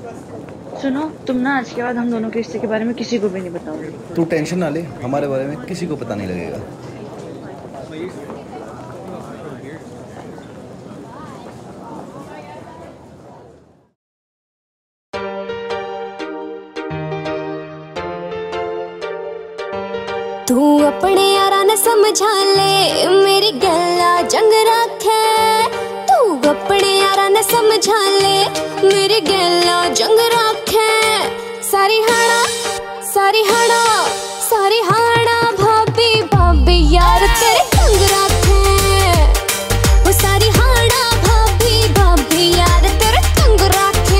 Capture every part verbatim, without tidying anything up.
सुनो, तुम ना आज के बाद हम दोनों के रिश्ते के बारे में किसी को भी नहीं बताओगे। तू टेंशन ना ले, हमारे बारे में किसी को पता नहीं लगेगा। तू अपने यारा ने समझा ले, मेरी गल्ला जंग रखे। तू अपने यारा ने समझा ले, मेरी गल्ला जंग रखे। सारी हाड़ा सारी हाड़ा सारी हाड़ा भाभी भाभी यार तेरे तंग रखे। वो सारी हाड़ा भाभी भाभी यार तेरे तंग रखे।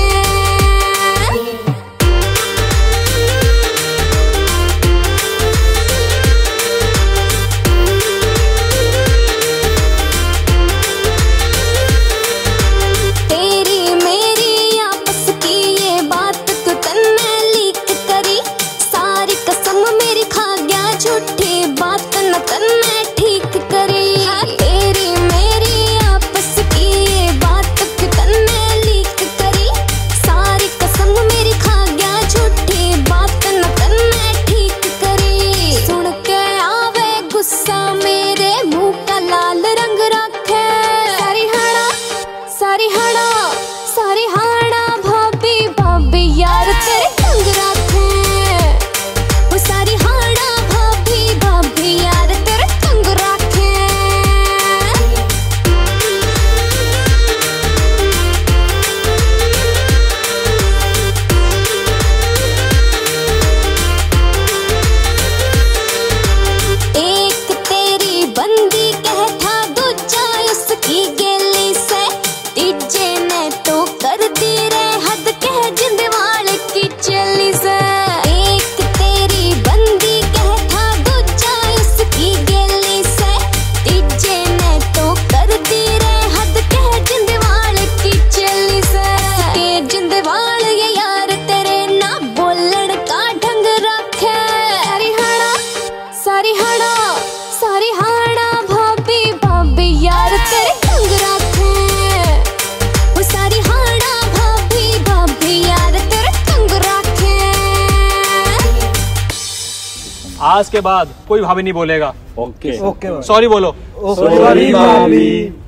तेरी मेरी आपस की ये बात तू तन्ने लीक करी। सारी कसम मेरी खा गया, झूठी बात न तन्ने ठीक करी। तेरी मेरी आपस की ये बात तू तन्ने लीक करी। सारी कसम मेरी खा गया, झूठी बात न तन्ने ठीक करी। सुन के आवे गुस्सा मेरे मुंह का लाल रंग रखे। सारी हाड़ा सारी हाड़ा सारी हाड़ा भाभी भाभी यार तेरे तंग रखे। वो सारी हाड़ा भाभी भाभी यार तेरे तंग रखे। एक तेरी बंदी कहता दूजा उसकी गेली से। तीजे ने तो कर दी रे हद कह जिंदवाल की चली से। एक तेरी बंदी कहता दूजा उसकी गेली से। तीजे ने तो कर दी रे हद कह जिंदवाल की चली से। के जिंदवाल ये यार तेरे ना बोलन का ढंग रखे। सारी हाड़ा सारी हाड़ा सारी हाड़ा भाभी भाभी यार तेरे तंग रखे। वो सारी हाड़ा भाभी भाभी यार तेरे तंग रखे। आज के बाद कोई भाभी नहीं बोलेगा। ओके ओके सॉरी बोलो। सॉरी भाभी।